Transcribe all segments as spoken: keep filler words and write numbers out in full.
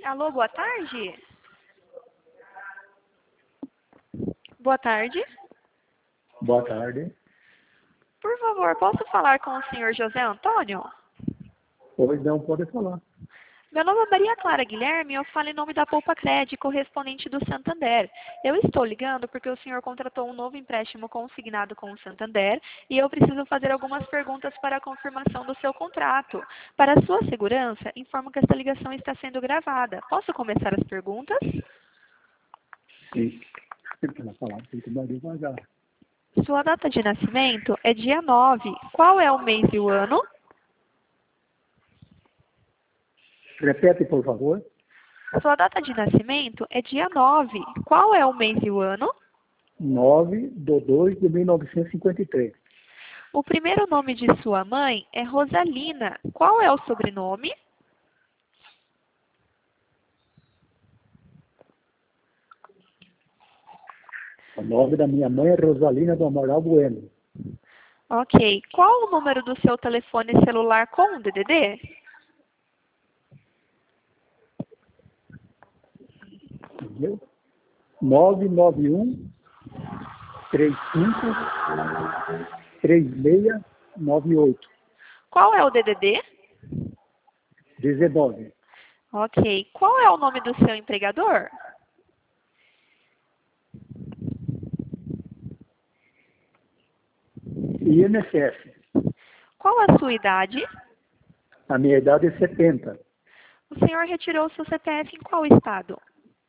Alô, boa tarde? Boa tarde. Boa tarde. Por favor, posso falar com o senhor José Antônio? Pois não, pode falar. Meu nome é Maria Clara Guilherme e eu falo em nome da Poupa Cred, correspondente do Santander. Eu estou ligando porque o senhor contratou um novo empréstimo consignado com o Santander e eu preciso fazer algumas perguntas para a confirmação do seu contrato. Para a sua segurança, informo que esta ligação está sendo gravada. Posso começar as perguntas? Sim. Para falar, tem que dar devagar. Sua data de nascimento é dia nove. Qual é o mês e o ano? Repete, por favor. Sua data de nascimento é dia nove. Qual é o mês e o ano? nove de dois de mil novecentos e cinquenta e três. O primeiro nome de sua mãe é Rosalina. Qual é o sobrenome? O nome da minha mãe é Rosalina do Amaral Bueno. Ok. Qual o número do seu telefone celular com o D D D? Entendeu? nove nove um, três cinco, três seis nove oito. Qual é o D D D? dezenove. Ok. Qual é o nome do seu empregador? I N S S. Qual a sua idade? A minha idade é setenta. O senhor retirou seu C P F em qual estado?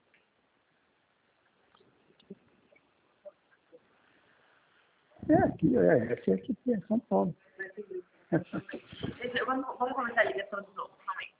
É aqui, é, esse aqui é São Paulo. Vamos, vamos começar a ligação de novo. Calma aí.